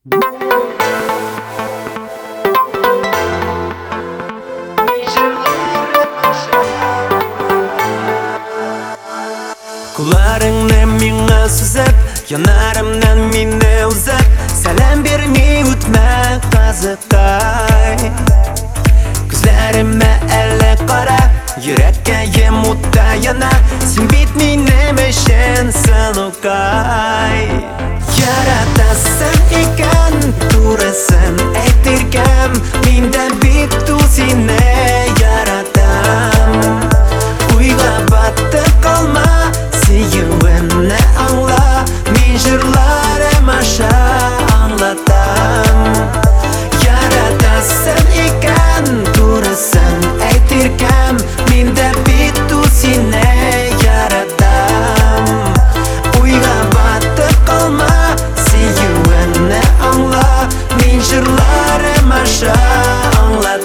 Kullarыңны миңа сузып, янарымнан мине узып, сәлам бермей үтмә казыкай. Күзләремә әле кара, йөрәккәем утта яна, син бит минем өчен сылукай. Яратасың икән, турысын әйтергәм, мин дә бит сине яратам. Уйга батып калма, сөюемне аңла, мин җырларым аша аңлатам. Яратасың икән, турысын әйтергәм, мин дә бит сине яратам. Уйга батып калма, сөюемне аңла, мин җырларым аша аңлатам.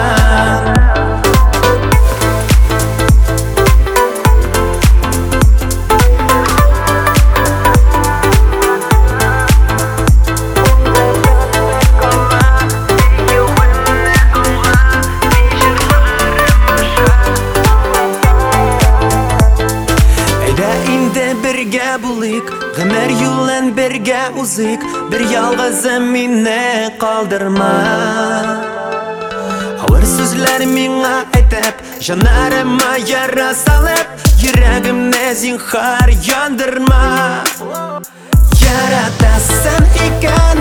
Бергә булыйк, гомер юлын бергә узыйк, бер ялгызым мине калдырма. Авыр сүзләр миңа әйтеп, җанарыма яра салып, йөрәгемне зинһар яндырма. Яратасың икән,